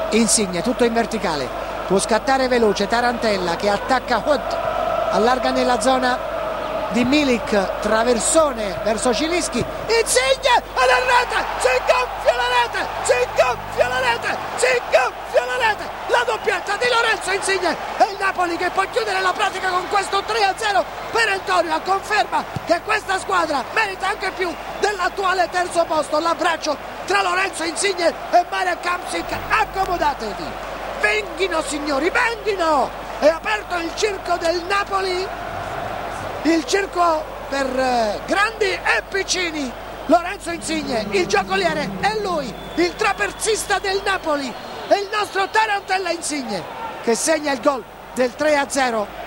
Insigne, tutto in verticale, può scattare veloce Tarantella che attacca Hood, allarga nella zona di Milik, traversone verso Cilischi, Insigne alla rete, si gonfia la rete, si gonfia la rete, si gonfia la rete, la doppietta di Lorenzo Insigne e il Napoli che può chiudere la pratica con questo 3-0 perentorio, a conferma che questa squadra merita anche più dell'attuale terzo posto. L'abbraccio tra Lorenzo Insigne e Marek Hamsik, accomodatevi, venghino signori, venghino, è aperto il circo del Napoli, il circo per grandi e piccini. Lorenzo Insigne, il giocoliere, è lui, il traperzista del Napoli, è il nostro Tarantella Insigne che segna il gol del 3-0.